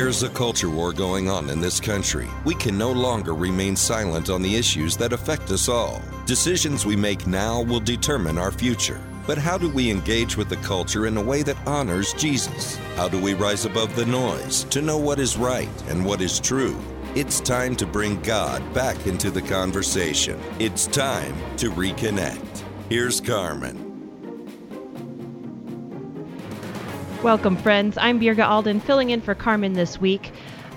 There's a culture war going on in this country. We can no longer remain silent on the issues that affect us all. Decisions we make now will determine our future. But how do we engage with the culture in a way that honors Jesus? How do we rise above the noise to know what is right and what is true? It's time to bring God back into the conversation. It's time to reconnect. Here's Carmen. Welcome, friends. I'm Birga Alden, filling in for Carmen this week.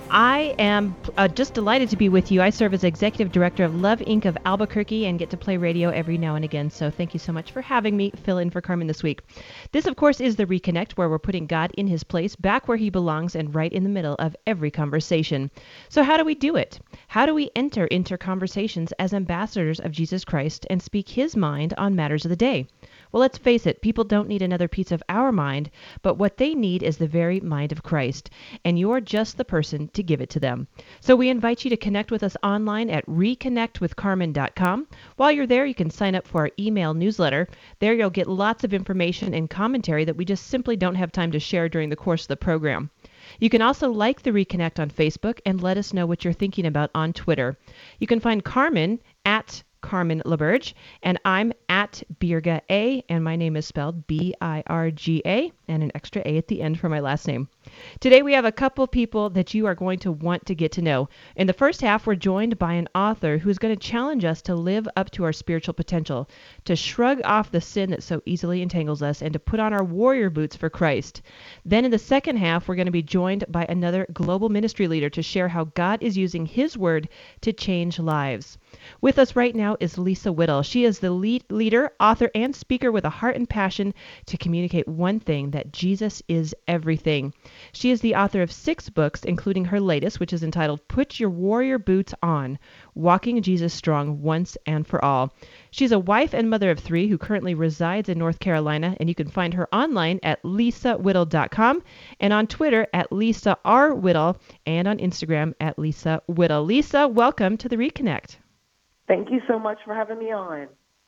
I am just delighted to be with you. I serve as Executive Director of Love Inc. of Albuquerque and get to play radio every now and again. So thank you so much for having me fill in for Carmen this week. This, of course, is the Reconnect, where we're putting God in his place, back where he belongs, and right in the middle of every conversation. So how do we do it? How do we enter into conversations as ambassadors of Jesus Christ and speak his mind on matters of the day? Well, let's face it, people don't need another piece of our mind, but what they need is the very mind of Christ, and you're just the person to give it to them. So we invite you to connect with us online at reconnectwithcarmen.com. While you're there, you can sign up for our email newsletter. There you'll get lots of information and commentary that we just simply don't have time to share during the course of the program. You can also like the Reconnect on Facebook and let us know what you're thinking about on Twitter. You can find Carmen at Carmen LaBerge, and I'm at Birga A, and my name is spelled B-I-R-G-A, and an extra A at the end for my last name. Today we have a couple people that you are going to want to get to know. In the first half, we're joined by an author who's going to challenge us to live up to our spiritual potential, to shrug off the sin that so easily entangles us, and to put on our warrior boots for Christ. Then in the second half, we're going to be joined by another global ministry leader to share how God is using his word to change lives. With us right now is Lisa Whittle. She is the leader, author, and speaker with a heart and passion to communicate one thing, that Jesus is everything. She is the author of 6 books, including her latest, which is entitled Put Your Warrior Boots On, Walking Jesus Strong Once and for All. She's a wife and mother of 3 who currently resides in North Carolina, and you can find her online at lisawhittle.com and on Twitter at Lisa R. Whittle and on Instagram at Lisa Whittle. Lisa, welcome to the Reconnect. Thank you so much for having me on.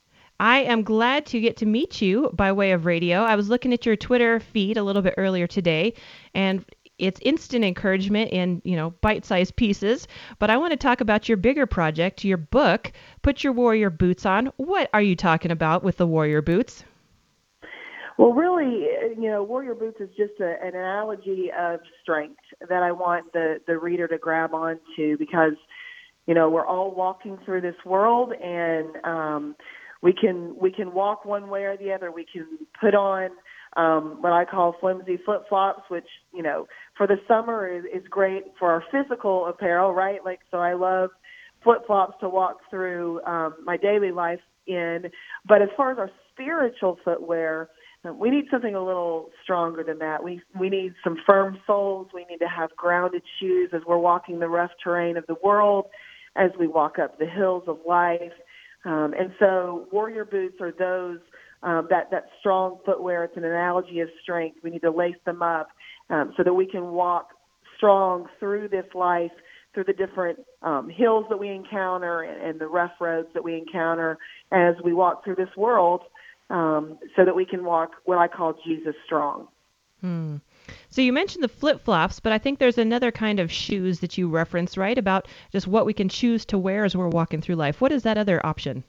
I am glad to get to meet you by way of radio. I was looking at your Twitter feed a little bit earlier today, and it's instant encouragement in, bite-sized pieces. But I want to talk about your bigger project, your book, Put Your Warrior Boots On. What are you talking about with the warrior boots? Well, really, warrior boots is just an analogy of strength that I want the reader to grab onto, because we're all walking through this world, and we can walk one way or the other. We can put on what I call flimsy flip-flops, which, for the summer is great for our physical apparel, right? So I love flip-flops to walk through my daily life in. But as far as our spiritual footwear, we need something a little stronger than that. We need some firm soles. We need to have grounded shoes as we're walking the rough terrain of the world, as we walk up the hills of life. And so warrior boots are those, that strong footwear. It's an analogy of strength. We need to lace them up so that we can walk strong through this life, through the different hills that we encounter and the rough roads that we encounter as we walk through this world, so that we can walk what I call Jesus strong. So you mentioned the flip-flops, but I think there's another kind of shoes that you referenced, right, about just what we can choose to wear as we're walking through life. What is that other option?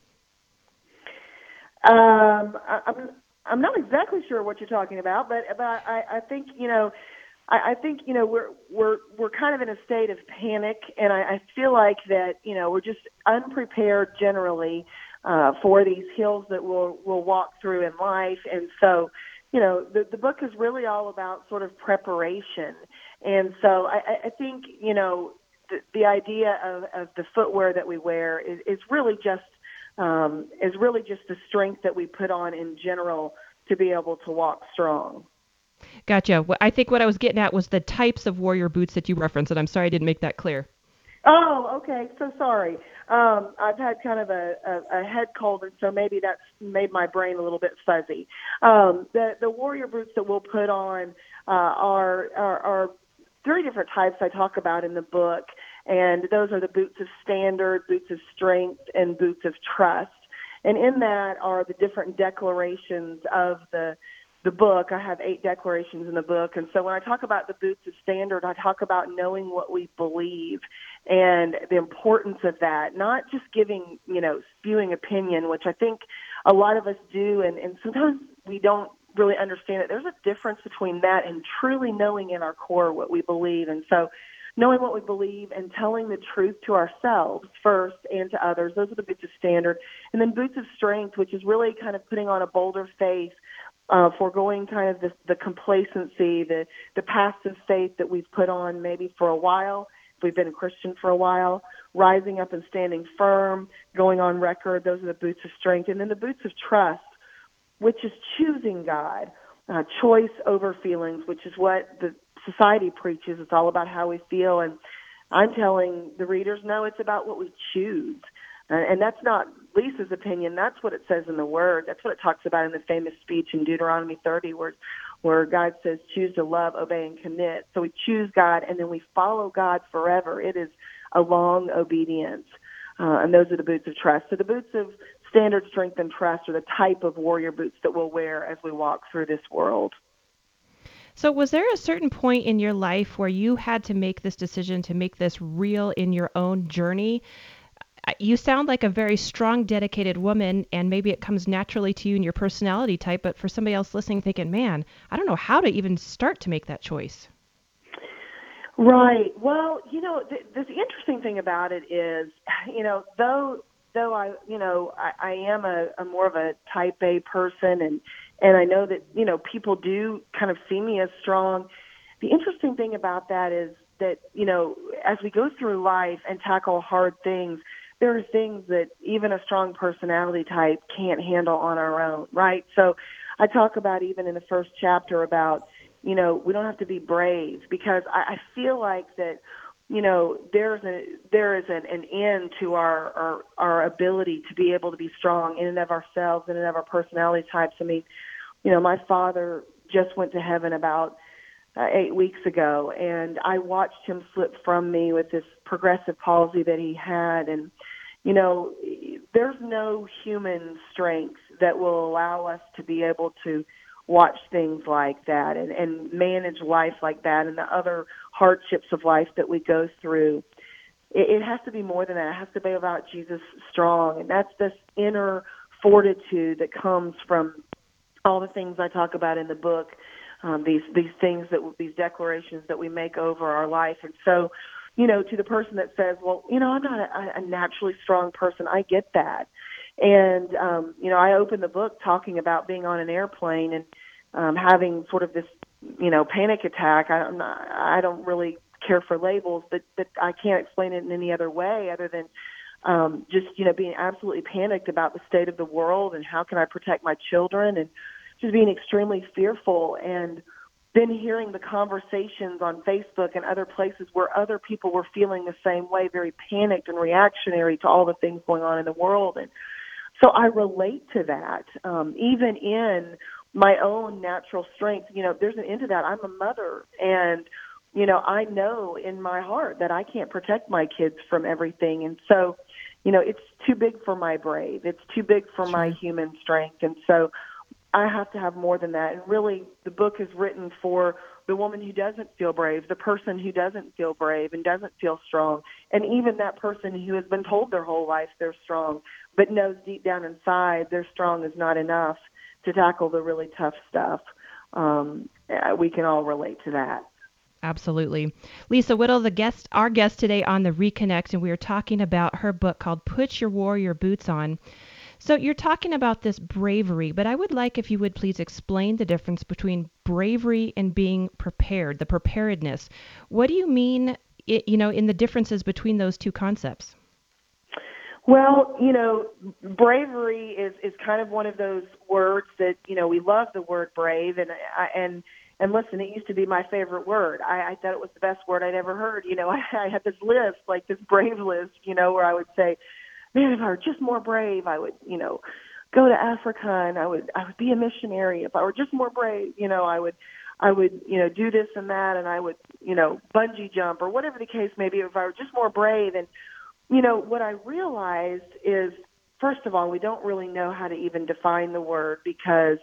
I'm not exactly sure what you're talking about, but I think I think we're kind of in a state of panic, and I feel like that we're just unprepared generally for these hills that we'll walk through in life, and so. The book is really all about sort of preparation. And so I think, the idea of the footwear that we wear is really just the strength that we put on in general to be able to walk strong. Gotcha. I think what I was getting at was the types of warrior boots that you referenced, and I'm sorry I didn't make that clear. Oh, okay. So sorry. I've had kind of a head cold, and so maybe that's made my brain a little bit fuzzy. The warrior boots that we'll put on are 3 different types I talk about in the book, and those are the boots of standard, boots of strength, and boots of trust. And in that are the different declarations of the the book, I have 8 declarations in the book. And so when I talk about the Boots of Standard, I talk about knowing what we believe and the importance of that, not just giving, spewing opinion, which I think a lot of us do. And sometimes we don't really understand it. There's a difference between that and truly knowing in our core what we believe. And so knowing what we believe and telling the truth to ourselves first and to others, those are the Boots of Standard. And then Boots of Strength, which is really kind of putting on a bolder face, foregoing kind of the complacency, the passive faith that we've put on maybe for a while, if we've been a Christian for a while, rising up and standing firm, going on record. Those are the Boots of Strength. And then the Boots of Trust, which is choosing God, choice over feelings, which is what the society preaches. It's all about how we feel. And I'm telling the readers, no, it's about what we choose. And that's not Lisa's opinion. That's what it says in the Word. That's what it talks about in the famous speech in Deuteronomy 30, where God says, choose to love, obey, and commit. So we choose God, and then we follow God forever. It is a long obedience. And those are the Boots of Trust. So the Boots of Standard, Strength, and Trust are the type of warrior boots that we'll wear as we walk through this world. So was there a certain point in your life where you had to make this decision to make this real in your own journey? You sound like a very strong, dedicated woman, and maybe it comes naturally to you in your personality type, but for somebody else listening thinking, man, I don't know how to even start to make that choice. Right. Well, the interesting thing about it is, though I am a more of a type A person, and I know that, people do kind of see me as strong. The interesting thing about that is that, as we go through life and tackle hard things, there are things that even a strong personality type can't handle on our own, right? So I talk about even in the first chapter about, we don't have to be brave, because I feel like that, there is an end to our ability to be able to be strong in and of ourselves, in and of our personality types. I mean, my father just went to heaven about 8 weeks ago, and I watched him slip from me with this progressive palsy that he had. And, there's no human strength that will allow us to be able to watch things like that and manage life like that and the other hardships of life that we go through. It has to be more than that. It has to be about Jesus strong. And that's this inner fortitude that comes from all the things I talk about in the book, these things, these declarations that we make over our life. And so, to the person that says, well, I'm not a naturally strong person, I get that. And, I opened the book talking about being on an airplane and having sort of this, panic attack. I don't really care for labels, but I can't explain it in any other way other than just, being absolutely panicked about the state of the world and how can I protect my children, and just being extremely fearful. And then hearing the conversations on Facebook and other places where other people were feeling the same way, very panicked and reactionary to all the things going on in the world. And so I relate to that, even in my own natural strength. There's an end to that. I'm a mother, and, I know in my heart that I can't protect my kids from everything. And so, it's too big for my brave. It's too big for my human strength. And so I have to have more than that. And really, the book is written for the woman who doesn't feel brave, the person who doesn't feel brave and doesn't feel strong, and even that person who has been told their whole life they're strong, but knows deep down inside their strong is not enough to tackle the really tough stuff. We can all relate to that. Absolutely. Lisa Whittle, our guest today on the Reconnect, and we are talking about her book called Put Your Warrior Boots On. So you're talking about this bravery, but I would like if you would please explain the difference between bravery and being prepared, the preparedness. What do you mean, in the differences between those two concepts? Well, bravery is kind of one of those words that, we love the word brave, and listen, it used to be my favorite word. I thought it was the best word I'd ever heard. I had this list, like this brave list, where I would say, man, if I were just more brave, I would, go to Africa and I would be a missionary. If I were just more brave, I would, do this and that, and I would, bungee jump or whatever the case may be. If I were just more brave. And, what I realized is, first of all, we don't really know how to even define the word, because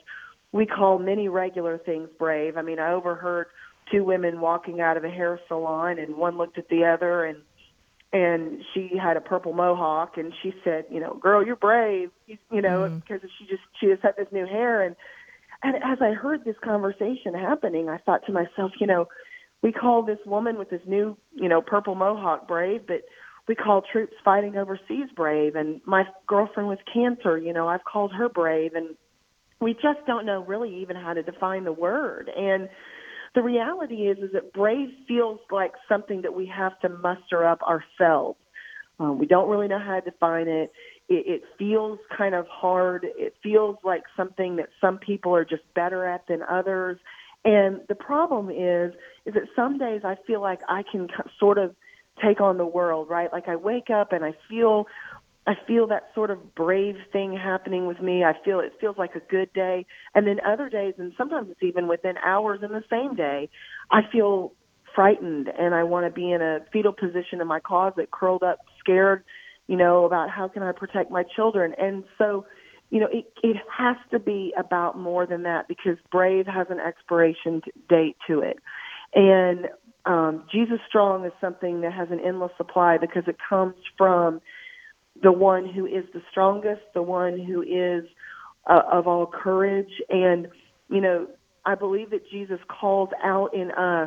we call many regular things brave. I mean, I overheard two women walking out of a hair salon, and one looked at the other, and she had a purple mohawk, and she said, girl, you're brave, because she just had this new hair. And as I heard this conversation happening, I thought to myself, we call this woman with this new, purple mohawk brave, but we call troops fighting overseas brave. And my girlfriend with cancer, I've called her brave. And we just don't know really even how to define the word. And the reality is that brave feels like something that we have to muster up ourselves. We don't really know how to define it. It feels kind of hard. It feels like something that some people are just better at than others. And the problem is that some days I feel like I can sort of take on the world, right? Like I wake up and I feel that sort of brave thing happening with me. It feels like a good day. And then other days, and sometimes it's even within hours in the same day, I feel frightened and I want to be in a fetal position in my closet, curled up, scared, about how can I protect my children. And so, it has to be about more than that, because brave has an expiration date to it. And Jesus Strong is something that has an endless supply, because it comes from the one who is the strongest, the one who is of all courage. And, I believe that Jesus calls out in us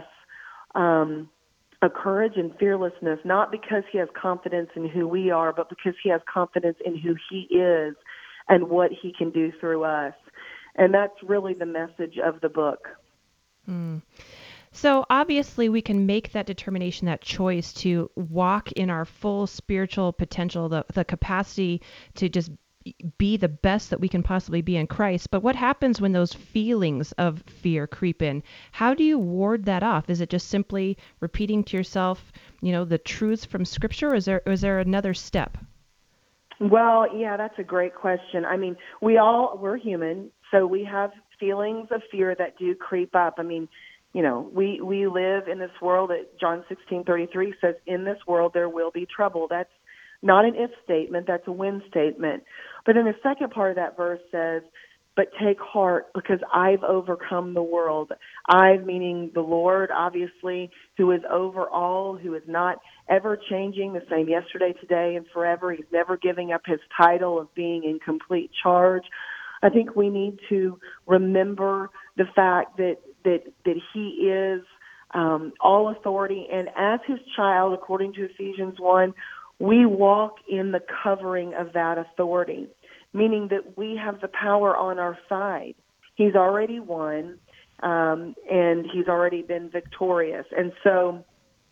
a courage and fearlessness, not because he has confidence in who we are, but because he has confidence in who he is and what he can do through us. And that's really the message of the book. So obviously we can make that determination, that choice to walk in our full spiritual potential, the capacity to just be the best that we can possibly be in Christ. But what happens when those feelings of fear creep in? How do you ward that off? Is it just simply repeating to yourself, the truths from Scripture, or is there another step? Well, yeah, that's a great question. I mean, we're human, so we have feelings of fear that do creep up. I mean, we live in this world that John 16:33 says, in this world there will be trouble. That's not an if statement, that's a when statement. But then the second part of that verse says, but take heart, because I've overcome the world. I've, meaning the Lord, obviously, who is over all, who is not ever changing, the same yesterday, today, and forever. He's never giving up his title of being in complete charge. I think we need to remember the fact that he is all authority, and as his child, according to Ephesians 1, we walk in the covering of that authority, meaning that we have the power on our side. He's already won, and he's already been victorious. And so,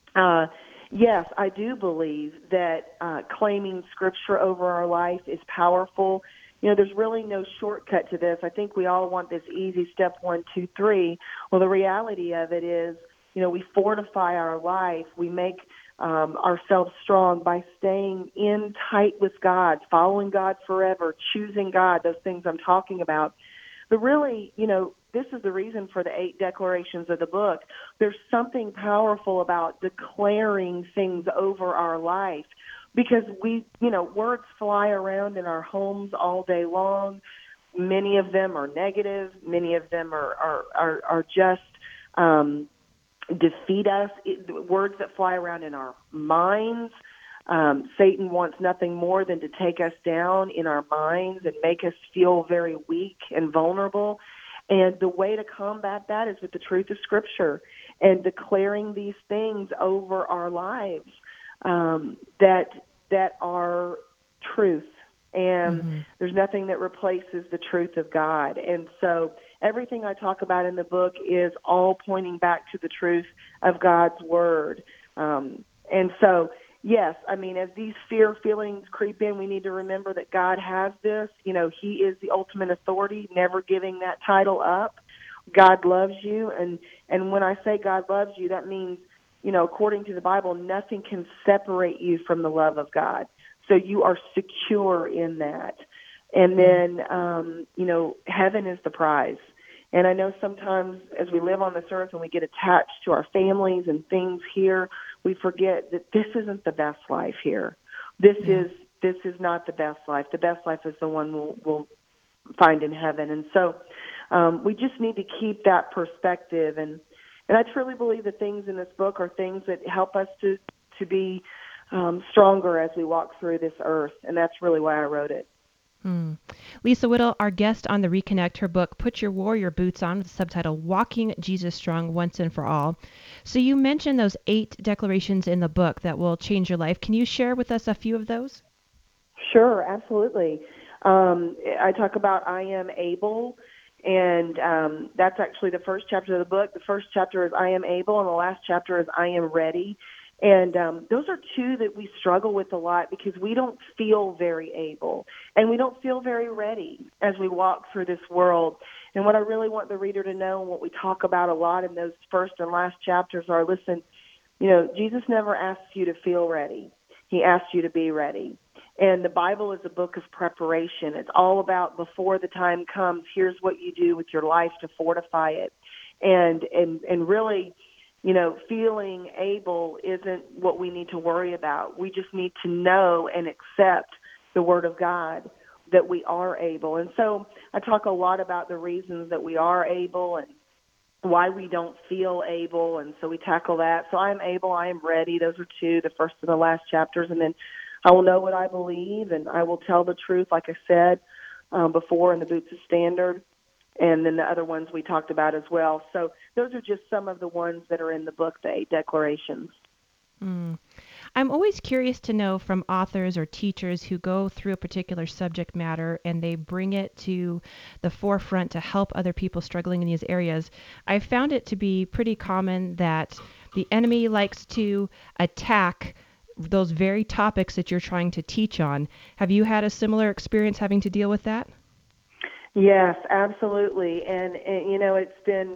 yes, I do believe that claiming Scripture over our life is powerful. There's really no shortcut to this. I think we all want this easy step 1, 2, 3. Well, the reality of it is, we fortify our life. We make ourselves strong by staying in tight with God, following God forever, choosing God, those things I'm talking about. But really, this is the reason for the 8 declarations of the book. There's something powerful about declaring things over our life, because words fly around in our homes all day long. Many of them are negative. Many of them are just defeat us. Words that fly around in our minds. Satan wants nothing more than to take us down in our minds and make us feel very weak and vulnerable. And the way to combat that is with the truth of Scripture and declaring these things over our lives that are truth. And there's nothing that replaces the truth of God. And so everything I talk about in the book is all pointing back to the truth of God's Word. And so, yes, I mean, as these fear feelings creep in, we need to remember that God has this. He is the ultimate authority, never giving that title up. God loves you. And when I say God loves you, that means, according to the Bible, nothing can separate you from the love of God. So you are secure in that. And then, heaven is the prize. And I know sometimes as we live on this earth and we get attached to our families and things here, we forget that this isn't the best life here. This is not the best life. The best life is the one we'll find in heaven. And so we just need to keep that perspective. And I truly believe the things in this book are things that help us to be stronger as we walk through this earth. And that's really why I wrote it. Lisa Whittle, our guest on the Reconnect, her book, Put Your Warrior Boots On, with the subtitle, Walking Jesus Strong Once and for All. So you mentioned those 8 declarations in the book that will change your life. Can you share with us a few of those? Sure, absolutely. I talk about I am able, and that's actually the first chapter of the book. The first chapter is I am able, and the last chapter is I am ready. And those are 2 that we struggle with a lot because we don't feel very able and we don't feel very ready as we walk through this world. And what I really want the reader to know, and what we talk about a lot in those first and last chapters are, listen, Jesus never asks you to feel ready. He asks you to be ready. And the Bible is a book of preparation. It's all about before the time comes, here's what you do with your life to fortify it. And really, feeling able isn't what we need to worry about. We just need to know and accept the Word of God that we are able. And so I talk a lot about the reasons that we are able and why we don't feel able. And so we tackle that. So I am able, I am ready. Those are 2, the first and the last chapters. And then I will know what I believe, and I will tell the truth, like I said before, in the Boots of Standard. And then the other ones we talked about as well. So those are just some of the ones that are in the book, the 8 declarations. I'm always curious to know from authors or teachers who go through a particular subject matter and they bring it to the forefront to help other people struggling in these areas. I've found it to be pretty common that the enemy likes to attack those very topics that you're trying to teach on. Have you had a similar experience having to deal with that? Yes, absolutely. And it's been,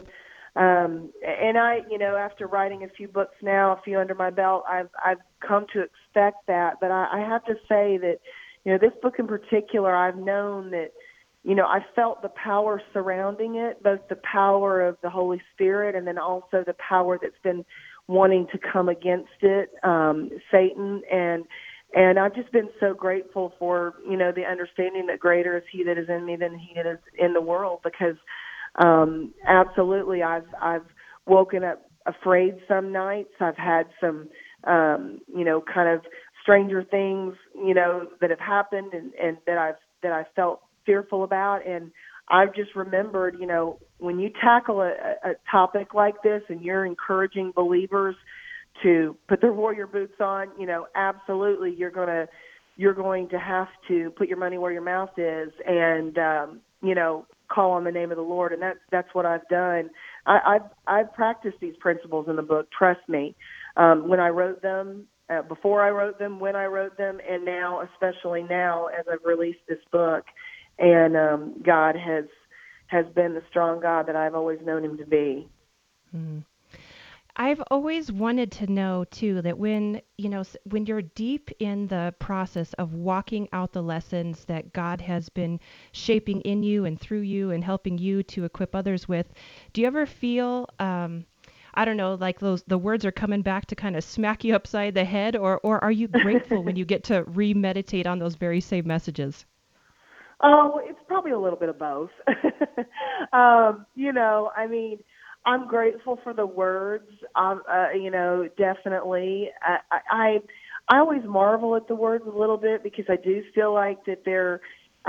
and I, after writing a few books now, a few under my belt, I've come to expect that. But I have to say that, this book in particular, I've known that, I felt the power surrounding it, both the power of the Holy Spirit and then also the power that's been wanting to come against it, Satan. And I've just been so grateful for, the understanding that greater is he that is in me than he that is in the world, because absolutely I've woken up afraid some nights. I've had some, kind of stranger things, that have happened and that I've felt fearful about. And I've just remembered, when you tackle a topic like this and you're encouraging believers to put their warrior boots on, absolutely you're going to have to put your money where your mouth is and, call on the name of the Lord. And that's what I've done. I've practiced these principles in the book. Trust me. When I wrote them, before I wrote them, when I wrote them, and now, especially now as I've released this book. And God has been the strong God that I've always known him to be. I've always wanted to know, too, that when you're deep in the process of walking out the lessons that God has been shaping in you and through you and helping you to equip others with, do you ever feel, I don't know, like the words are coming back to kind of smack you upside the head, or are you grateful when you get to remeditate on those very same messages? Oh, it's probably a little bit of both. I'm grateful for the words. Definitely. I always marvel at the words a little bit because I do feel like that they're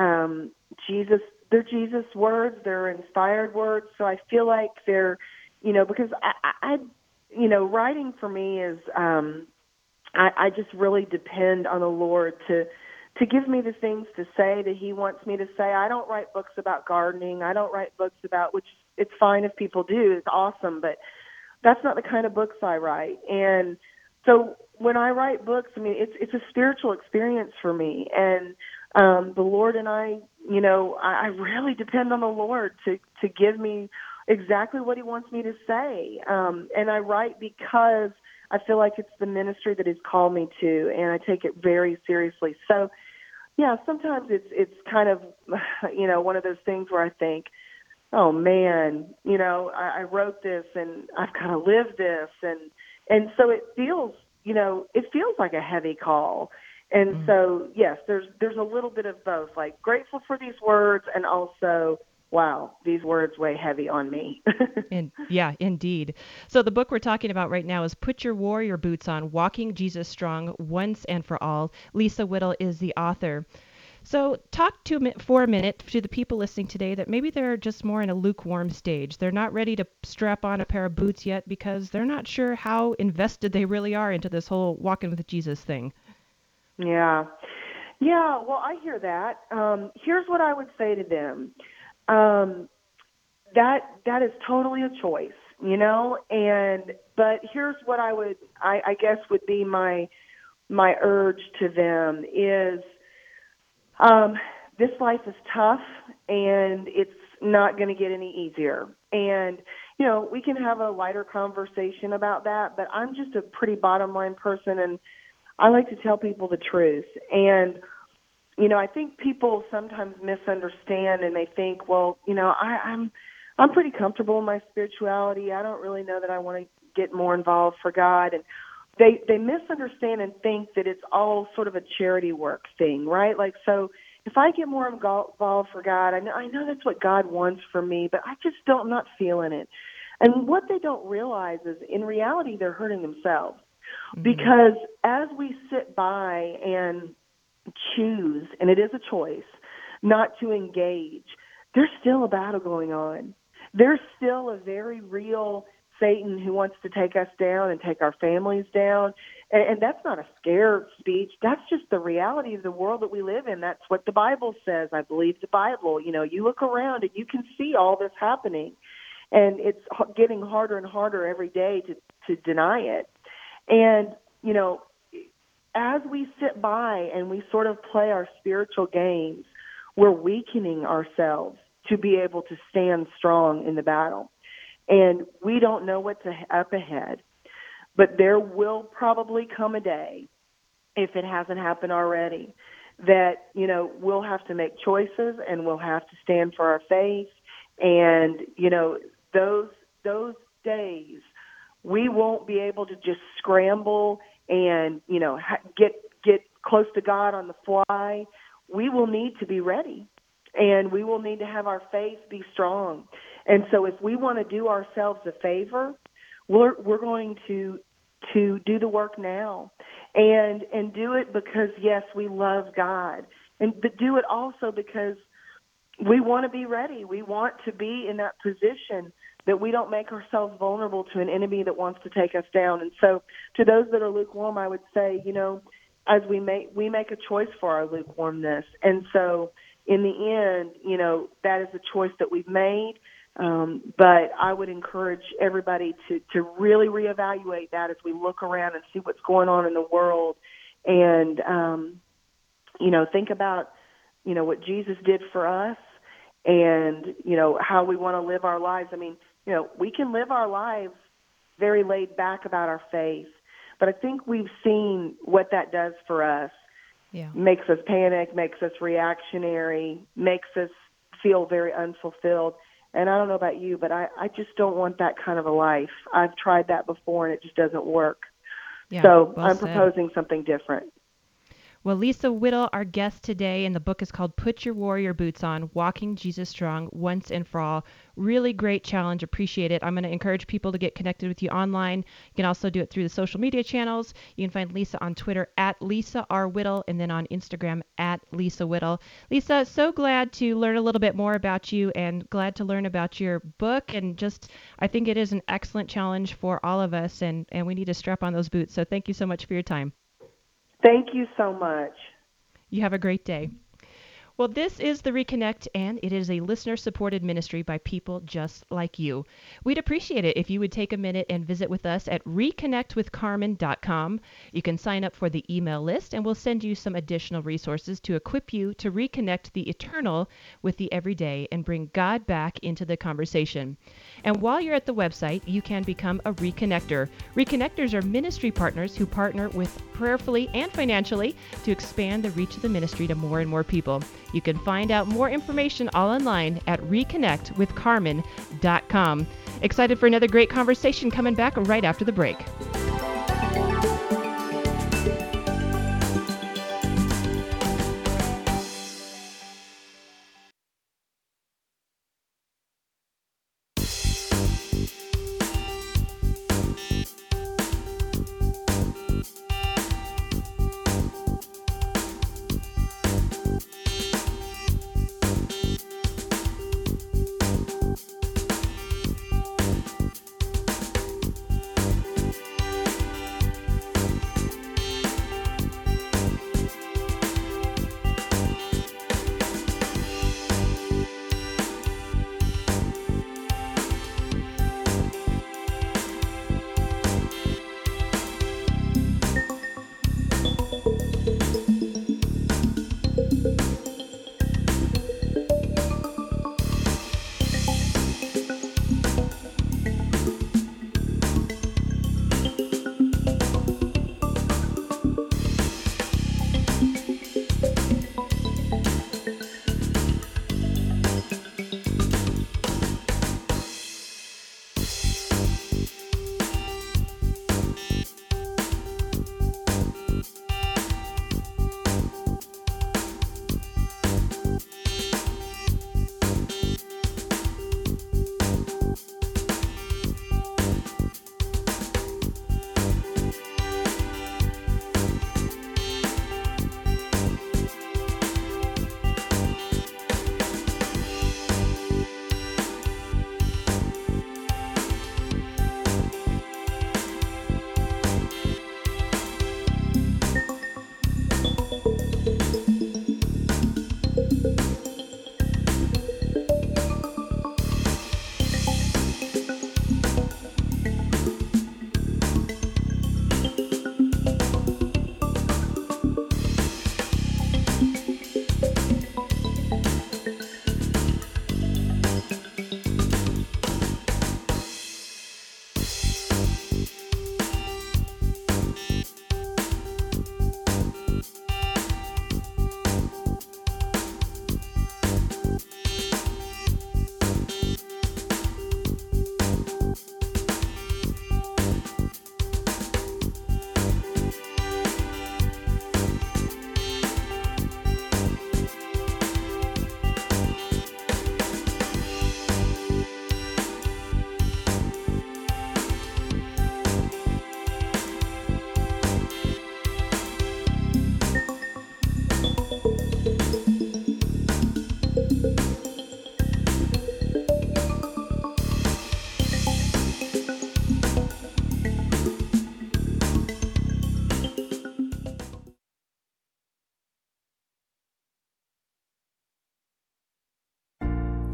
Jesus words. They're inspired words. So I feel like they're, because I writing for me is, I just really depend on the Lord to give me the things to say that he wants me to say. I don't write books about gardening. I don't write books about, which it's fine if people do. It's awesome, but that's not the kind of books I write. And so when I write books, it's a spiritual experience for me. And the Lord and I really depend on the Lord to give me exactly what he wants me to say. And I write because I feel like it's the ministry that he's called me to, and I take it very seriously. So, yeah, sometimes it's kind of, one of those things where I think, oh, man, I wrote this and I've kind of lived this. And so it feels like a heavy call. And so, yes, there's a little bit of both, like grateful for these words and also wow, these words weigh heavy on me. And yeah, indeed. So the book we're talking about right now is Put Your Warrior Boots On, Walking Jesus Strong Once and for All. Lisa Whittle is the author. So talk for a minute to the people listening today that maybe they're just more in a lukewarm stage. They're not ready to strap on a pair of boots yet because they're not sure how invested they really are into this whole walking with Jesus thing. Yeah. Yeah, well, I hear that. Here's what I would say to them. That is totally a choice, but here's what I guess would be my urge to them is, this life is tough and it's not going to get any easier. And, we can have a lighter conversation about that, but I'm just a pretty bottom line person, and I like to tell people the truth. And, I think people sometimes misunderstand, and they think, well, I'm pretty comfortable in my spirituality. I don't really know that I want to get more involved for God. And they misunderstand and think that it's all sort of a charity work thing, right? Like, so if I get more involved for God, I know that's what God wants for me, but I'm not feeling it. And what they don't realize is, in reality, they're hurting themselves. Mm-hmm. Because as we sit by and choose, and it is a choice, not to engage, there's still a battle going on. There's still a very real Satan who wants to take us down and take our families down. And that's not a scare speech. That's just the reality of the world that we live in. That's what the Bible says. I believe the Bible. You look around and you can see all this happening. And it's getting harder and harder every day to deny it. And, as we sit by and we sort of play our spiritual games, we're weakening ourselves to be able to stand strong in the battle. And we don't know what's up ahead, but there will probably come a day, if it hasn't happened already, that, we'll have to make choices and we'll have to stand for our faith. And, those days, we won't be able to just scramble and, get close to God on the fly. We will need to be ready, and we will need to have our faith be strong. And so if we want to do ourselves a favor, we're going to do the work now and do it because, yes, we love God, but do it also because we want to be ready. We want to be in that position that we don't make ourselves vulnerable to an enemy that wants to take us down. And so to those that are lukewarm, I would say, as we make a choice for our lukewarmness. And so in the end, that is a choice that we've made. But I would encourage everybody to really reevaluate that as we look around and see what's going on in the world and, think about, what Jesus did for us and, how we want to live our lives. I mean, we can live our lives very laid back about our faith, but I think we've seen what that does for us. Yeah. Makes us panic, makes us reactionary, makes us feel very unfulfilled. And I don't know about you, but I just don't want that kind of a life. I've tried that before, and it just doesn't work. Yeah, so well I'm proposing something different. Well, Lisa Whittle, our guest today, and the book is called Put Your Warrior Boots On, Walking Jesus Strong Once and for All. Really great challenge. Appreciate it. I'm going to encourage people to get connected with you online. You can also do it through the social media channels. You can find Lisa on Twitter at Lisa R. Whittle and then on Instagram at Lisa Whittle. Lisa, so glad to learn a little bit more about you and glad to learn about your book. And just, I think it is an excellent challenge for all of us, and we need to strap on those boots. So thank you so much for your time. Thank you so much. You have a great day. Well, this is The Reconnect, and it is a listener-supported ministry by people just like you. We'd appreciate it if you would take a minute and visit with us at reconnectwithcarmen.com. You can sign up for the email list, and we'll send you some additional resources to equip you to reconnect the eternal with the everyday and bring God back into the conversation. And while you're at the website, you can become a Reconnector. Reconnectors are ministry partners who partner with prayerfully and financially to expand the reach of the ministry to more and more people. You can find out more information all online at reconnectwithcarmen.com. Excited for another great conversation coming back right after the break.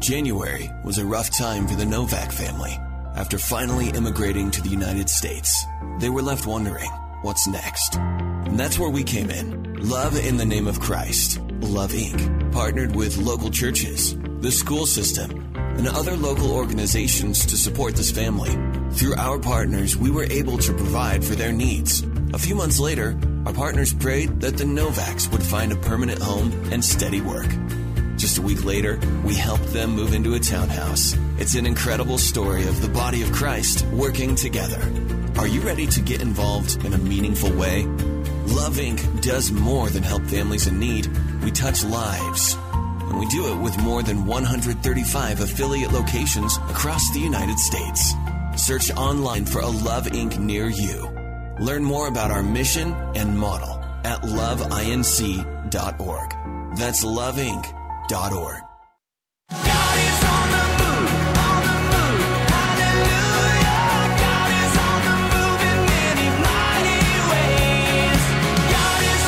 January was a rough time for the Novak family. After finally immigrating to the United States, they were left wondering, what's next? And that's where we came in. Love in the Name of Christ, Love Inc., partnered with local churches, the school system, and other local organizations to support this family. Through our partners, we were able to provide for their needs. A few months later, our partners prayed that the Novaks would find a permanent home and steady work. Just a week later, we helped them move into a townhouse. It's an incredible story of the body of Christ working together. Are you ready to get involved in a meaningful way? Love Inc. does more than help families in need. We touch lives. And we do it with more than 135 affiliate locations across the United States. Search online for a Love Inc. near you. Learn more about our mission and model at loveinc.org. That's loveinc.org. God is on the move, hallelujah. God is on the move in many mighty ways. God is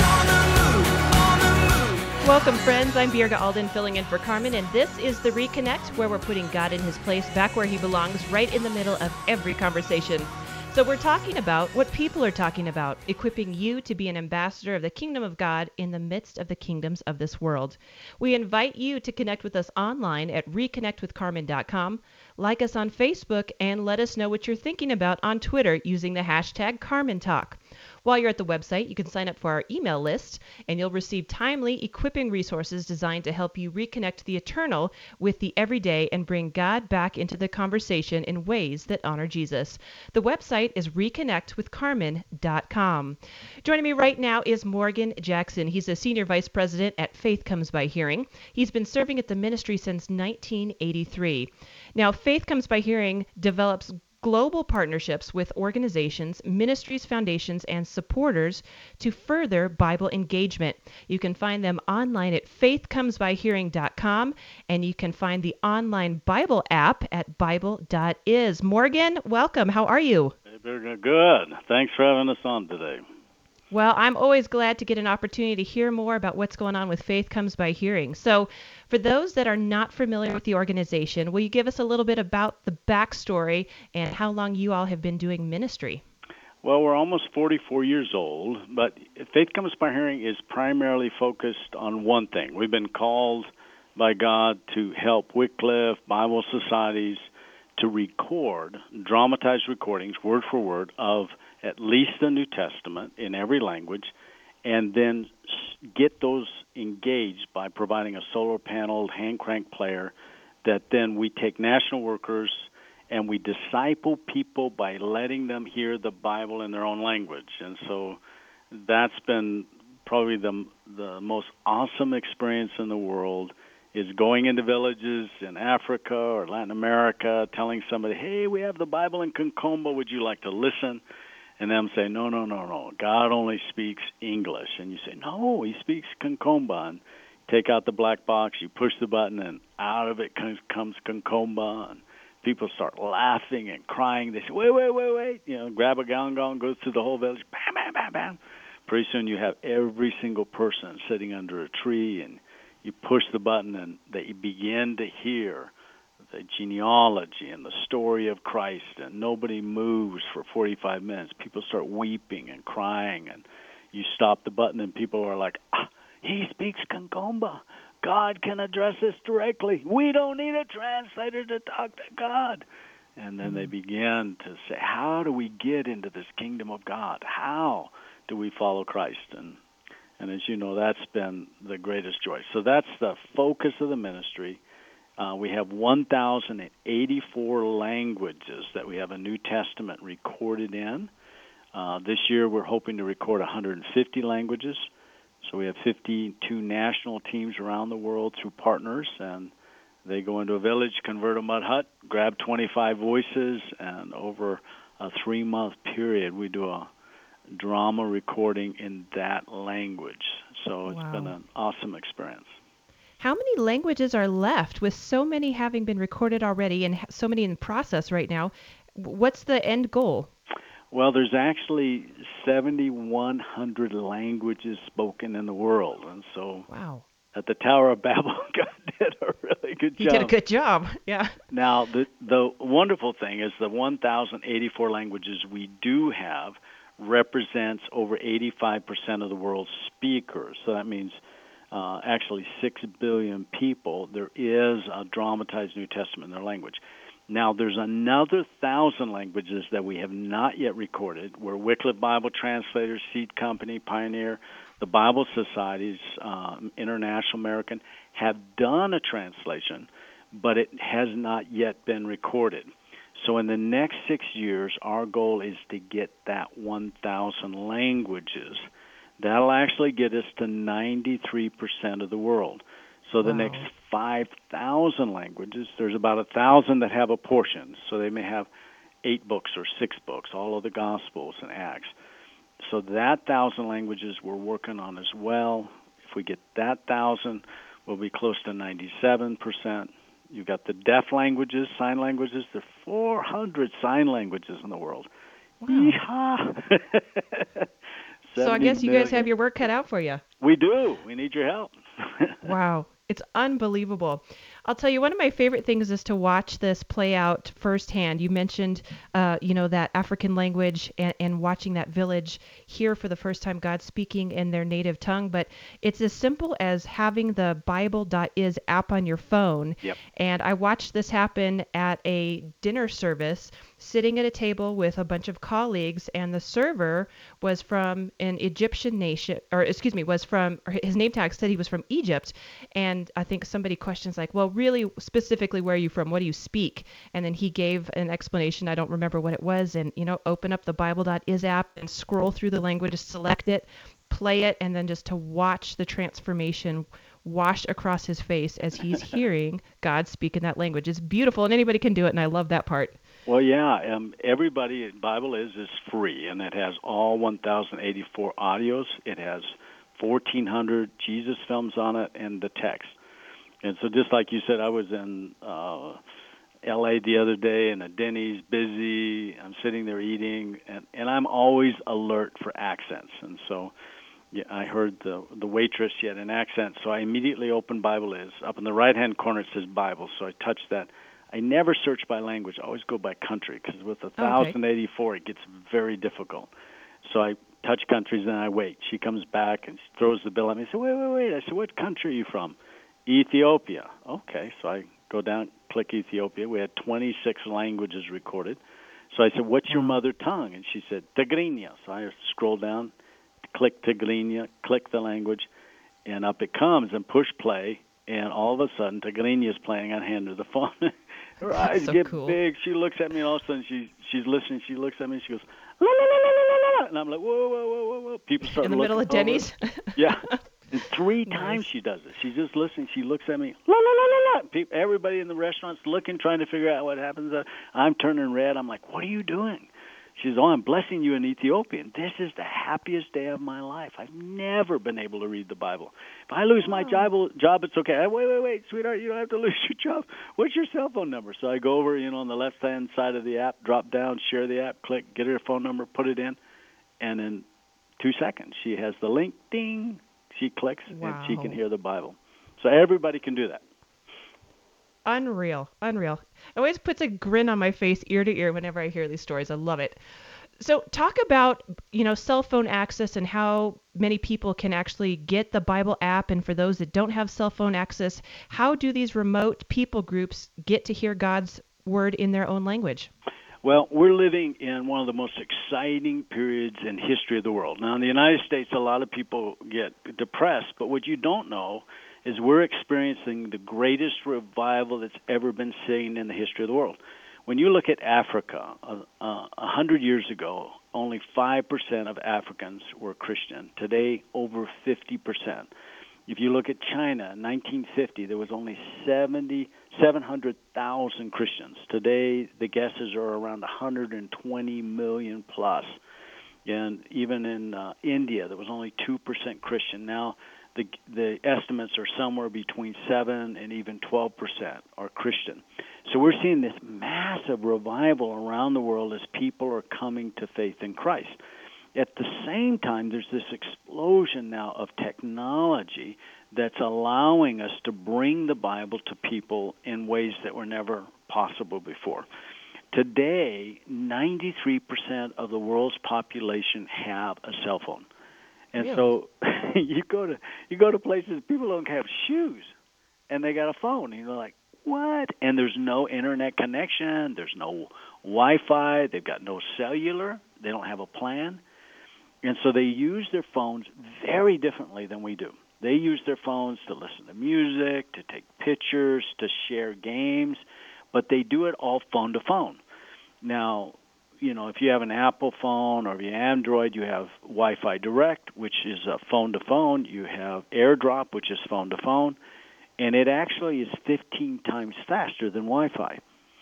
on the move. Welcome, friends. I'm Birga Alden, filling in for Carmen, and this is The Reconnect, where we're putting God in his place, back where he belongs, right in the middle of every conversation. So we're talking about what people are talking about, equipping you to be an ambassador of the kingdom of God in the midst of the kingdoms of this world. We invite you to connect with us online at reconnectwithcarmen.com, like us on Facebook, and let us know what you're thinking about on Twitter using the hashtag CarmenTalk. While you're at the website, you can sign up for our email list, and you'll receive timely equipping resources designed to help you reconnect the eternal with the everyday and bring God back into the conversation in ways that honor Jesus. The website is reconnectwithcarmen.com. Joining me right now is Morgan Jackson. He's a senior vice president at Faith Comes by Hearing. He's been serving at the ministry since 1983. Now, Faith Comes by Hearing develops global partnerships with organizations, ministries, foundations, and supporters to further Bible engagement. You can find them online at faithcomesbyhearing.com, and you can find the online Bible app at bible.is. Morgan, welcome. How are you? Hey, Birga, good. Thanks for having us on today. Well, I'm always glad to get an opportunity to hear more about what's going on with Faith Comes by Hearing. So for those that are not familiar with the organization, will you give us a little bit about the backstory and how long you all have been doing ministry? Well, we're almost 44 years old, but Faith Comes by Hearing is primarily focused on one thing. We've been called by God to help Wycliffe Bible societies to record, dramatized recordings, word for word, of at least the New Testament in every language, and then get those engaged by providing a solar panel, hand crank player, that then we take national workers and we disciple people by letting them hear the Bible in their own language. And so that's been probably the most awesome experience in the world, is going into villages in Africa or Latin America, telling somebody, hey, we have the Bible in Concomba, would you like to listen? And them say, no, God only speaks English. And you say, no, he speaks Concomba. And take out the black box, you push the button, and out of it comes Concomba. And people start laughing and crying. They say, wait. Grab a gong, go through the whole village, bam, bam, bam, bam. Pretty soon you have every single person sitting under a tree, and you push the button, and they begin to hear the genealogy and the story of Christ, and nobody moves for 45 minutes. People start weeping and crying, and you stop the button, and people are like, he speaks Concomba. God can address us directly. We don't need a translator to talk to God. And then they begin to say, how do we get into this kingdom of God? How do we follow Christ? And as you know, that's been the greatest joy. So that's the focus of the ministry. We have 1,084 languages that we have a New Testament recorded in. This year we're hoping to record 150 languages. So we have 52 national teams around the world through partners, and they go into a village, convert a mud hut, grab 25 voices, and over a 3-month period we do a drama recording in that language. So it's been an awesome experience. How many languages are left, with so many having been recorded already and so many in process right now? What's the end goal? Well, there's actually 7,100 languages spoken in the world, and so at the Tower of Babel, God did a really good job. He did a good job. Yeah. Now, the wonderful thing is the 1,084 languages we do have represents over 85% of the world's speakers. So that means actually 6 billion people. There is a dramatized New Testament in their language. Now, there's another 1,000 languages that we have not yet recorded, where Wycliffe Bible Translators, Seed Company, Pioneer, the Bible Societies, International American, have done a translation, but it has not yet been recorded. So in the next 6 years, our goal is to get that 1,000 languages. That'll actually get us to 93% of the world. So the next 5,000 languages, there's about 1,000 that have a portion. So they may have 8 books or 6 books, all of the Gospels and Acts. So that 1,000 languages we're working on as well. If we get that 1,000, we'll be close to 97%. You've got the deaf languages, sign languages. There are 400 sign languages in the world. Wow. Yeehaw! So I guess you guys have your work cut out for you. We do. We need your help. Wow. It's unbelievable. I'll tell you, one of my favorite things is to watch this play out firsthand. You mentioned, that African language and watching that village hear for the first time God speaking in their native tongue. But it's as simple as having the Bible.is app on your phone. Yep. And I watched this happen at a dinner service, sitting at a table with a bunch of colleagues, and the server was from an Egyptian nation, his name tag said he was from Egypt. And I think somebody questions like, well, really specifically, where are you from? What do you speak? And then he gave an explanation. I don't remember what it was. And, open up the Bible.is app and scroll through the language, select it, play it, and then just to watch the transformation wash across his face as he's hearing God speak in that language. It's beautiful, and anybody can do it, and I love that part. Well, yeah, everybody, Bible is free, and it has all 1,084 audios. It has 1,400 Jesus films on it and the text. And so just like you said, I was in L.A. the other day, and a Denny's busy. I'm sitting there eating, and I'm always alert for accents. And so I heard the waitress, she had an accent, so I immediately opened Bible is. Up in the right-hand corner it says Bible, so I touched that. I never search by language. I always go by country, because with 1,084 it gets very difficult. So I touch countries, and I wait. She comes back and she throws the bill at me. I said, wait. I said, what country are you from? Ethiopia. Okay, so I go down, click Ethiopia. We had 26 languages recorded. So I said, what's your mother tongue? And she said, Tigrinya. So I scroll down, click Tigrinya, click the language, and up it comes, and push play, and all of a sudden Tigrinya is playing. I hand her the phone. Her eyes so get cool. big. She looks at me, and all of a sudden she's listening. She looks at me, and she goes, la, la, la, la, la, la. And I'm like, whoa. People start in the middle of looking Denny's? Yeah. And 3 times she does it. She's just listening. She looks at me, la, la, la, la, la. Everybody in the restaurant's looking, trying to figure out what happens. I'm turning red. I'm like, what are you doing? She says, I'm blessing you in Ethiopian. This is the happiest day of my life. I've never been able to read the Bible. If I lose my job, it's okay. Wait, sweetheart, you don't have to lose your job. What's your cell phone number? So I go over, on the left-hand side of the app, drop down, share the app, click, get her phone number, put it in, and in 2 seconds she has the link, ding, she clicks, and she can hear the Bible. So everybody can do that. Unreal. It always puts a grin on my face ear to ear whenever I hear these stories. I love it. So talk about, cell phone access and how many people can actually get the Bible app. And for those that don't have cell phone access, how do these remote people groups get to hear God's word in their own language? Well, we're living in one of the most exciting periods in history of the world. Now, in the United States, a lot of people get depressed, but what you don't know is we're experiencing the greatest revival that's ever been seen in the history of the world. When you look at Africa, 100 years ago, only 5% of Africans were Christian. Today, over 50%. If you look at China, in 1950, there was only 700,000 Christians. Today, the guesses are around 120 million plus. And even in India, there was only 2% Christian. Now, the estimates are somewhere between 7 and even 12% are Christian. So we're seeing this massive revival around the world as people are coming to faith in Christ. At the same time, there's this explosion now of technology that's allowing us to bring the Bible to people in ways that were never possible before. Today, 93% of the world's population have a cell phone. And Really? so you go to places, people don't have shoes, and they got a phone. And you're like, what? And there's no internet connection. There's no Wi-Fi. They've got no cellular. They don't have a plan. And so they use their phones very differently than we do. They use their phones to listen to music, to take pictures, to share games, but they do it all phone to phone. Now, if you have an Apple phone or if you have Android, you have Wi-Fi Direct, which is a phone to phone. You have AirDrop, which is phone to phone, and it actually is 15 times faster than Wi-Fi.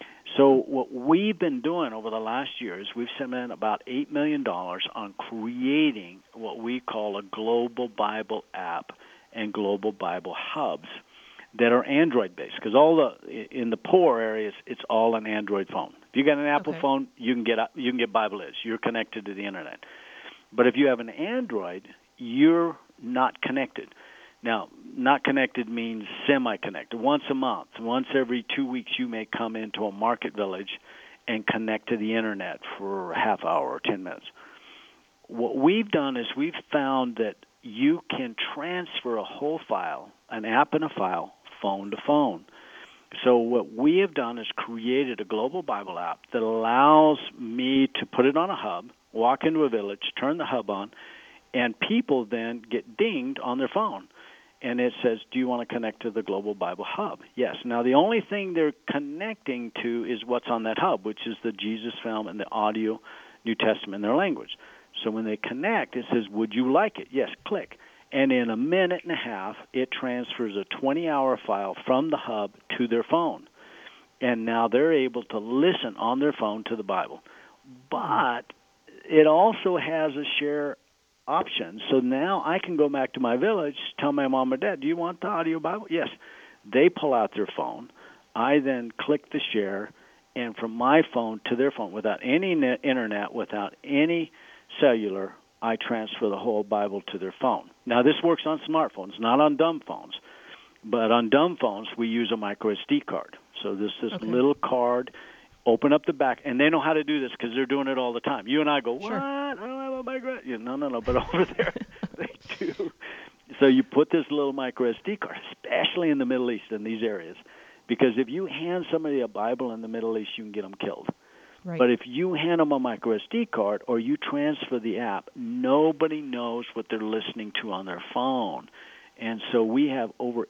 So what we've been doing over the last year is we've spent about $8 million on creating what we call a global Bible app and global Bible hubs that are Android-based. Because in the poor areas, it's all an Android phone. If you got an Apple phone, you can get BibleIz. You're connected to the internet. But if you have an Android, you're not connected. Now, not connected means semi-connected. Once a month, once every 2 weeks, you may come into a market village and connect to the internet for a half hour or 10 minutes. What we've done is we've found that you can transfer a whole file, an app and a file, phone to phone. So what we have done is created a global Bible app that allows me to put it on a hub, walk into a village, turn the hub on, and people then get dinged on their phone. And it says, do you want to connect to the Global Bible Hub? Yes. Now, the only thing they're connecting to is what's on that hub, which is the Jesus film and the audio New Testament in their language. So when they connect, it says, would you like it? Yes, click. And in a minute and a half, it transfers a 20-hour file from the hub to their phone. And now they're able to listen on their phone to the Bible. But it also has a share option. So now I can go back to my village, tell my mom or dad, do you want the audio Bible? Yes. They pull out their phone. I then click the share, and from my phone to their phone, without any internet, without any cellular, I transfer the whole Bible to their phone. Now, this works on smartphones, not on dumb phones. But on dumb phones, we use a micro SD card. So this little card, open up the back, and they know how to do this because they're doing it all the time. You and I go, what? Sure. I don't have a micro. No. But over there, they do. So you put this little micro SD card, especially in the Middle East in these areas, because if you hand somebody a Bible in the Middle East, you can get them killed. Right. But if you hand them a micro SD card or you transfer the app, nobody knows what they're listening to on their phone. And so we have over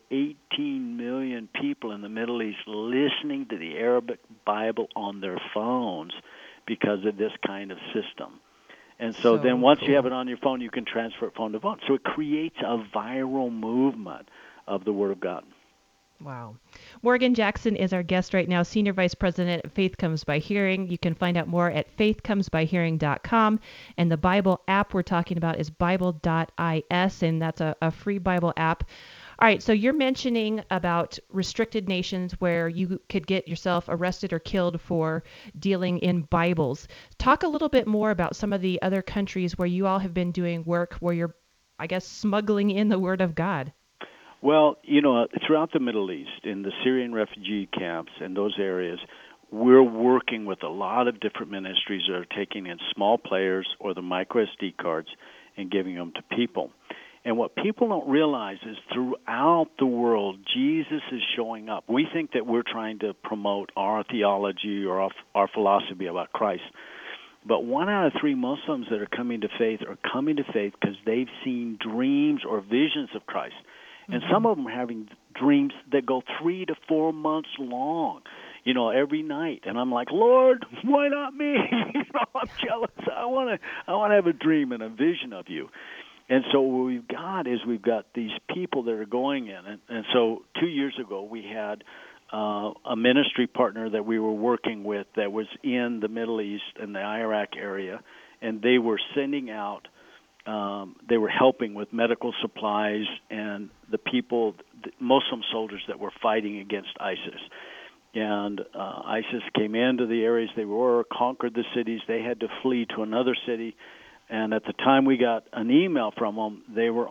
18 million people in the Middle East listening to the Arabic Bible on their phones because of this kind of system. And so then once you have it on your phone, you can transfer it phone to phone. So it creates a viral movement of the Word of God. Wow. Morgan Jackson is our guest right now, Senior Vice President at Faith Comes by Hearing. You can find out more at faithcomesbyhearing.com. And the Bible app we're talking about is Bible.is, and that's a free Bible app. All right, so you're mentioning about restricted nations where you could get yourself arrested or killed for dealing in Bibles. Talk a little bit more about some of the other countries where you all have been doing work where you're, I guess, smuggling in the Word of God. Well, throughout the Middle East, in the Syrian refugee camps and those areas, we're working with a lot of different ministries that are taking in small players or the micro SD cards and giving them to people. And what people don't realize is throughout the world, Jesus is showing up. We think that we're trying to promote our theology or our philosophy about Christ. But 1 out of 3 Muslims that are coming to faith are coming to faith because they've seen dreams or visions of Christ. And some of them are having dreams that go 3 to 4 months long, every night. And I'm like, Lord, why not me? I'm jealous. I want to have a dream and a vision of you. And so what we've got these people that are going in. And so 2 years ago we had a ministry partner that we were working with that was in the Middle East and the Iraq area, and they were sending out they were helping with medical supplies and the people, the Muslim soldiers that were fighting against ISIS. And ISIS came into the areas they were, conquered the cities. They had to flee to another city. And at the time we got an email from them, they were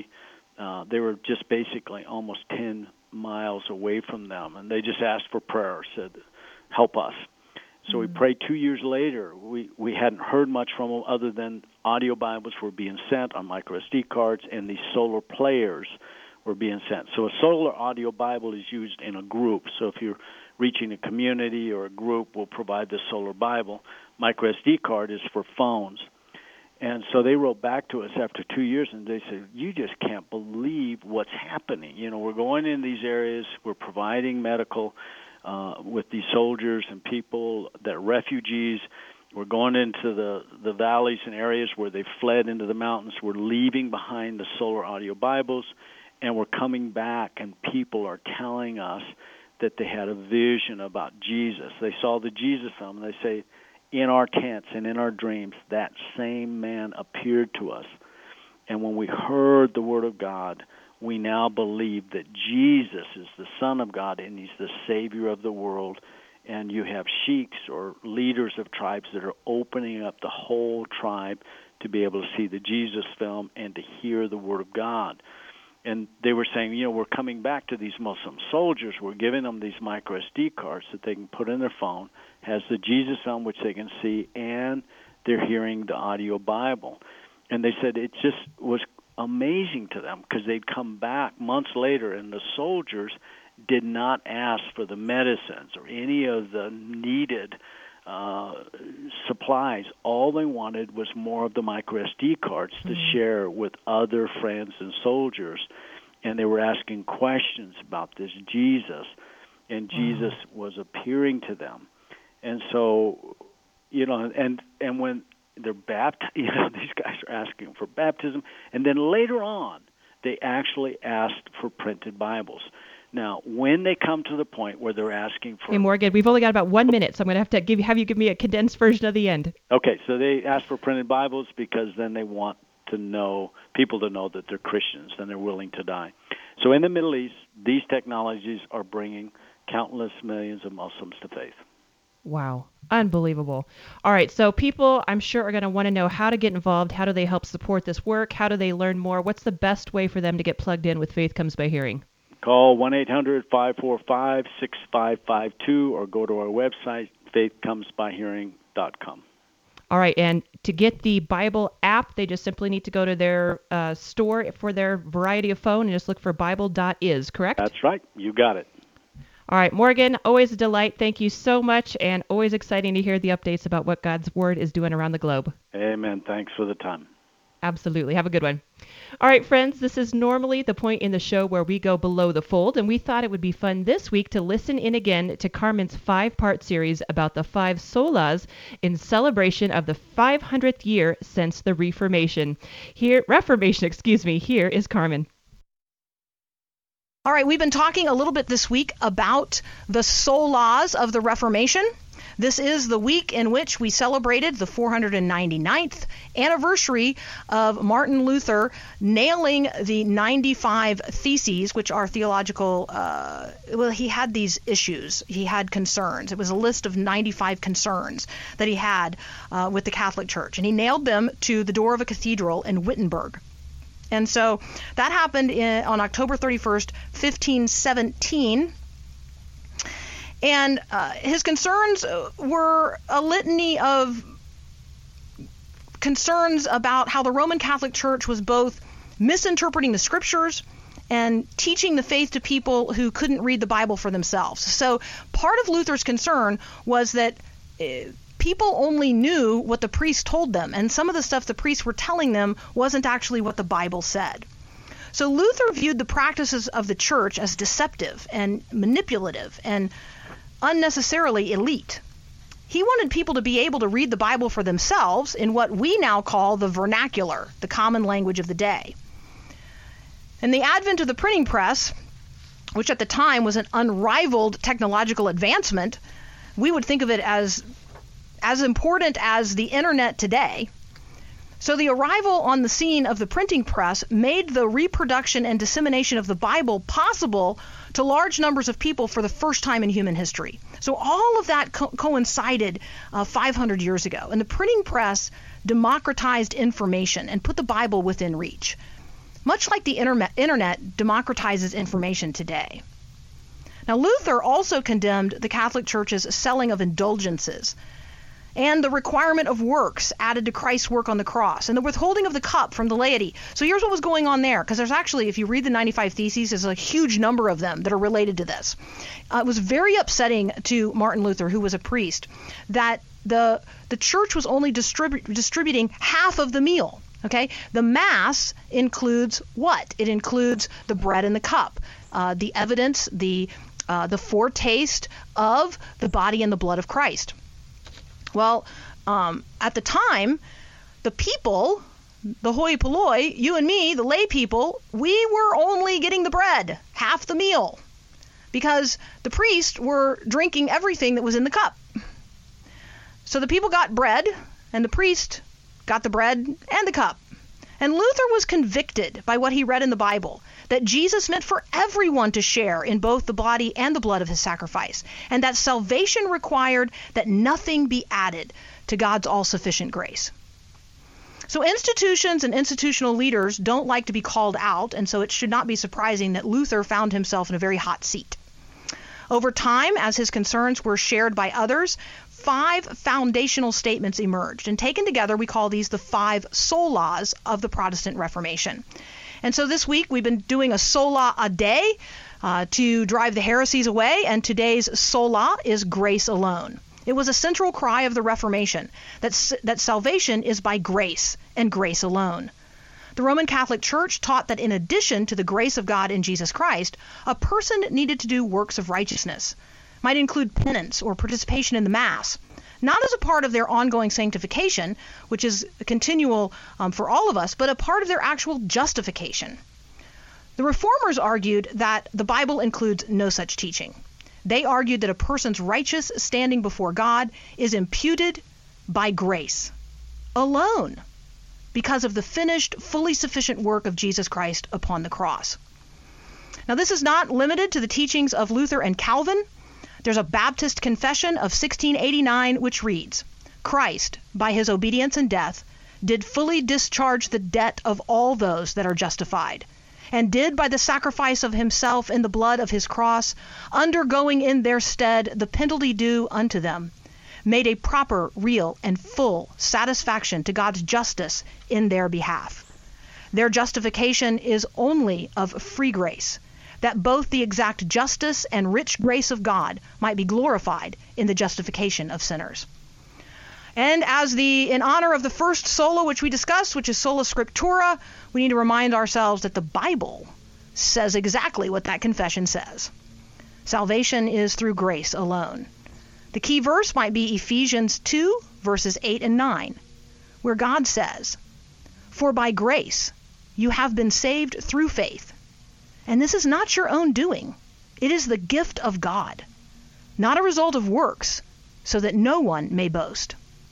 just basically almost 10 miles away from them. And they just asked for prayer, said, help us. So we prayed 2 years later. We hadn't heard much from them other than audio Bibles were being sent on micro SD cards, and these solar players were being sent. So a solar audio Bible is used in a group. So if you're reaching a community or a group, we'll provide the solar Bible. Micro SD card is for phones. And so they wrote back to us after 2 years, and they said, you just can't believe what's happening. You know, we're going in these areas, we're providing medical with these soldiers and people that are refugees. We're going into the valleys and areas where they fled into the mountains. We're leaving behind the solar audio Bibles, and we're coming back, and people are telling us that they had a vision about Jesus. They saw the Jesus film, and they say, in our tents and in our dreams, that same man appeared to us. And when we heard the Word of God, we now believe that Jesus is the Son of God and He's the Savior of the world. And you have sheiks or leaders of tribes that are opening up the whole tribe to be able to see the Jesus film and to hear the Word of God. And they were saying, you know, we're coming back to these Muslim soldiers. We're giving them these micro SD cards that they can put in their phone, has the Jesus film, which they can see, and they're hearing the audio Bible. And they said it just was amazing to them because they'd come back months later, and the soldiers did not ask for the medicines or any of the needed supplies. All they wanted was more of the micro SD cards to share with other friends and soldiers, and they were asking questions about this Jesus, and Jesus was appearing to them. And so, you know, and when they're baptized, you know, these guys are asking for baptism, and then later on, they actually asked for printed Bibles. Now, when they come to the point where they're asking for... Hey, Morgan, we've only got about 1 minute, so I'm going to have to have you give me a condensed version of the end. Okay, so they ask for printed Bibles because then they want people to know that they're Christians and they're willing to die. So in the Middle East, these technologies are bringing countless millions of Muslims to faith. Wow. Unbelievable. All right. So people, I'm sure, are going to want to know how to get involved. How do they help support this work? How do they learn more? What's the best way for them to get plugged in with Faith Comes by Hearing? Call 1-800-545-6552 or go to our website, faithcomesbyhearing.com. All right. And to get the Bible app, they just simply need to go to their store for their variety of phone and just look for Bible.is, correct? That's right. You got it. All right, Morgan, always a delight. Thank you so much, and always exciting to hear the updates about what God's Word is doing around the globe. Amen. Thanks for the time. Absolutely. Have a good one. All right, friends, this is normally the point in the show where we go below the fold, and we thought it would be fun this week to listen in again to Carmen's 5-part series about the 5 solas in celebration of the 500th year since the Reformation. Here is Carmen. All right, we've been talking a little bit this week about the solas of the Reformation. This is the week in which we celebrated the 499th anniversary of Martin Luther nailing the 95 Theses, which are theological, he had these issues. He had concerns. It was a list of 95 concerns that he had with the Catholic Church, and he nailed them to the door of a cathedral in Wittenberg. And so that happened on October 31st, 1517. And his concerns were a litany of concerns about how the Roman Catholic Church was both misinterpreting the Scriptures and teaching the faith to people who couldn't read the Bible for themselves. So part of Luther's concern was that people only knew what the priests told them, and some of the stuff the priests were telling them wasn't actually what the Bible said. So Luther viewed the practices of the church as deceptive and manipulative and unnecessarily elite. He wanted people to be able to read the Bible for themselves in what we now call the vernacular, the common language of the day. And the advent of the printing press, which at the time was an unrivaled technological advancement, we would think of it as important as the internet today. So the arrival on the scene of the printing press made the reproduction and dissemination of the Bible possible to large numbers of people for the first time in human history. So all of that coincided 500 years ago. And the printing press democratized information and put the Bible within reach, much like the internet democratizes information today. Now, Luther also condemned the Catholic Church's selling of indulgences and the requirement of works added to Christ's work on the cross, and the withholding of the cup from the laity. So here's what was going on there, because there's actually, if you read the 95 Theses, there's a huge number of them that are related to this. It was very upsetting to Martin Luther, who was a priest, that the church was only distributing half of the meal. Okay, the Mass includes what? It includes the bread and the cup, the evidence, the foretaste of the body and the blood of Christ. Well, at the time, the people, the hoi polloi, you and me, the lay people, we were only getting the bread, half the meal, because the priests were drinking everything that was in the cup. So the people got bread, and the priest got the bread and the cup. And Luther was convicted by what he read in the Bible, that Jesus meant for everyone to share in both the body and the blood of his sacrifice, and that salvation required that nothing be added to God's all-sufficient grace. So institutions and institutional leaders don't like to be called out, and so it should not be surprising that Luther found himself in a very hot seat. Over time, as his concerns were shared by others, 5 foundational statements emerged, and taken together we call these the 5 solas of the Protestant Reformation. And so this week we've been doing a sola a day to drive the heresies away, and today's sola is grace alone. It was a central cry of the Reformation that salvation is by grace and grace alone. The Roman Catholic Church taught that in addition to the grace of God in Jesus Christ, a person needed to do works of righteousness. Might include penance or participation in the Mass, not as a part of their ongoing sanctification, which is continual for all of us, but a part of their actual justification. The Reformers argued that the Bible includes no such teaching. They argued that a person's righteous standing before God is imputed by grace alone because of the finished, fully sufficient work of Jesus Christ upon the cross. Now, this is not limited to the teachings of Luther and Calvin. There's a Baptist confession of 1689 which reads, "Christ, by his obedience and death, did fully discharge the debt of all those that are justified, and did by the sacrifice of himself in the blood of his cross, undergoing in their stead the penalty due unto them, made a proper, real, and full satisfaction to God's justice in their behalf. Their justification is only of free grace, that both the exact justice and rich grace of God might be glorified in the justification of sinners." And in honor of the first sola which we discussed, which is sola scriptura, we need to remind ourselves that the Bible says exactly what that confession says. Salvation is through grace alone. The key verse might be Ephesians 2, verses 8 and 9, where God says, "For by grace you have been saved through faith. And this is not your own doing. It is the gift of God, not a result of works, so that no one may boast."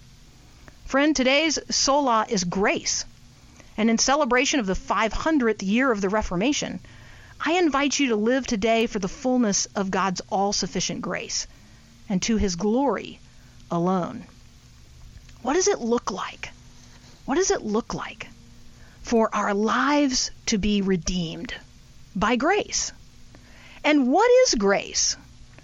Friend, today's sola is grace. And in celebration of the 500th year of the Reformation, I invite you to live today for the fullness of God's all-sufficient grace and to his glory alone. What does it look like? What does it look like for our lives to be redeemed by grace? And what is grace?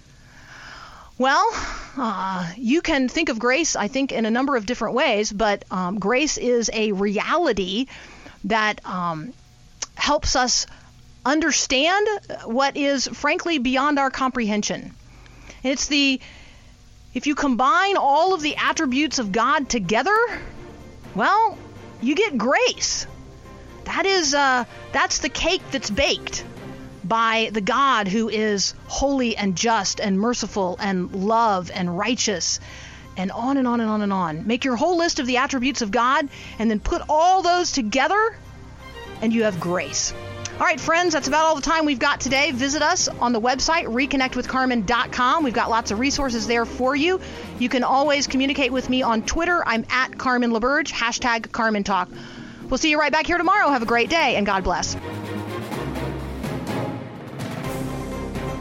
Well, you can think of grace, I think, in a number of different ways, but grace is a reality that helps us understand what is, frankly, beyond our comprehension. And it's if you combine all of the attributes of God together, well, you get grace. That's the cake that's baked by the God who is holy and just and merciful and love and righteous, and on and on and on and on. Make your whole list of the attributes of God and then put all those together and you have grace. All right, friends, that's about all the time we've got today. Visit us on the website, reconnectwithcarmen.com. We've got lots of resources there for you. You can always communicate with me on Twitter. I'm at Carmen LaBerge, #CarmenTalk. We'll see you right back here tomorrow. Have a great day, and God bless.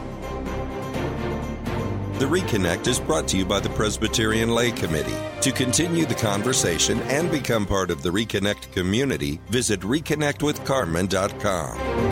The Reconnect is brought to you by the Presbyterian Lay Committee. To continue the conversation and become part of the Reconnect community, visit reconnectwithcarmen.com.